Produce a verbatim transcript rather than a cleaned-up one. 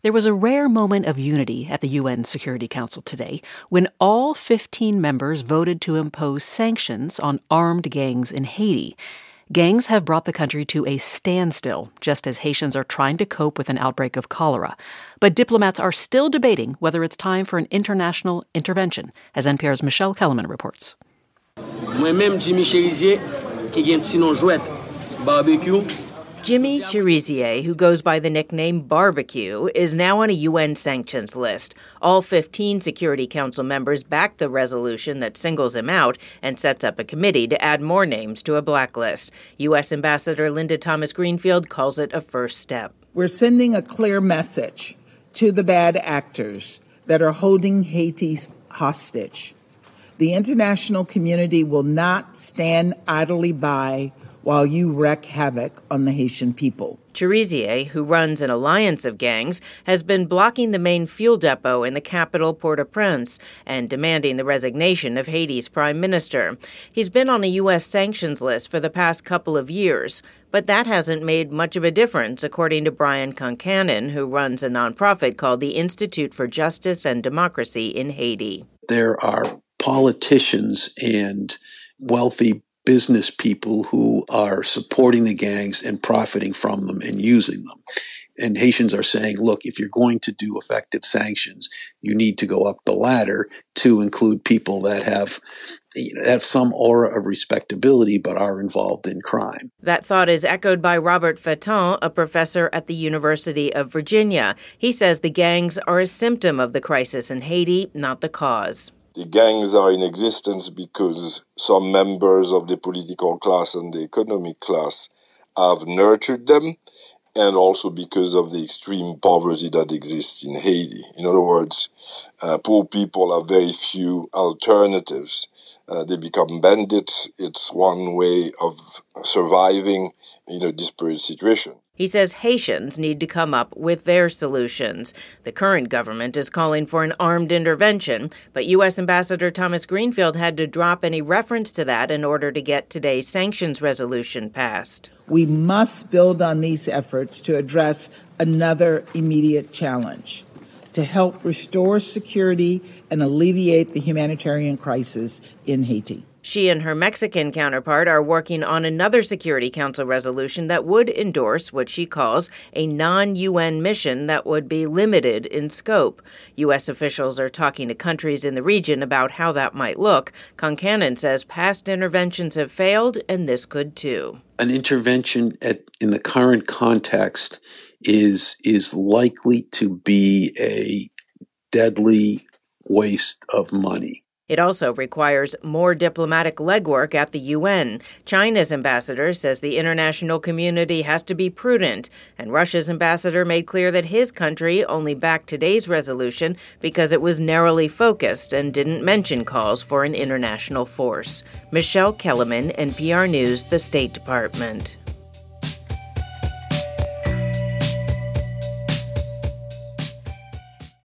There was a rare moment of unity at the U N Security Council today when all fifteen members voted to impose sanctions on armed gangs in Haiti. Gangs have brought the country to a standstill, just as Haitians are trying to cope with an outbreak of cholera. But diplomats are still debating whether it's time for an international intervention, as N P R's Michelle Kellerman reports. Moi-même, Jimmy Cherizier, qui gen ti non jouet, barbecue. Jimmy Cherizier, who goes by the nickname Barbecue, is now on a U N sanctions list. All fifteen Security Council members backed the resolution that singles him out and sets up a committee to add more names to a blacklist. U S Ambassador Linda Thomas-Greenfield calls it a first step. We're sending a clear message to the bad actors that are holding Haiti hostage. The international community will not stand idly by while you wreak havoc on the Haitian people. Cherizier, who runs an alliance of gangs, has been blocking the main fuel depot in the capital, Port-au-Prince, and demanding the resignation of Haiti's prime minister. He's been on a U S sanctions list for the past couple of years, but that hasn't made much of a difference, according to Brian Concannon, who runs a nonprofit called the Institute for Justice and Democracy in Haiti. There are politicians and wealthy business people who are supporting the gangs and profiting from them and using them. And Haitians are saying, look, if you're going to do effective sanctions, you need to go up the ladder to include people that have, you know, have some aura of respectability but are involved in crime. That thought is echoed by Robert Fatton, a professor at the University of Virginia. He says the gangs are a symptom of the crisis in Haiti, not the cause. The gangs are in existence because some members of the political class and the economic class have nurtured them, and also because of the extreme poverty that exists in Haiti. In other words, uh, poor people have very few alternatives. Uh, they become bandits. It's one way of surviving in a disparate situation. He says Haitians need to come up with their solutions. The current government is calling for an armed intervention, but U S Ambassador Thomas-Greenfield had to drop any reference to that in order to get today's sanctions resolution passed. We must build on these efforts to address another immediate challenge, to help restore security and alleviate the humanitarian crisis in Haiti. She and her Mexican counterpart are working on another Security Council resolution that would endorse what she calls a non-U N mission that would be limited in scope. U S officials are talking to countries in the region about how that might look. Concannon says past interventions have failed, and this could too. An intervention at, in the current context is is likely to be a deadly waste of money. It also requires more diplomatic legwork at the U N. China's ambassador says the international community has to be prudent, and Russia's ambassador made clear that his country only backed today's resolution because it was narrowly focused and didn't mention calls for an international force. Michelle Kellerman, N P R News, the State Department.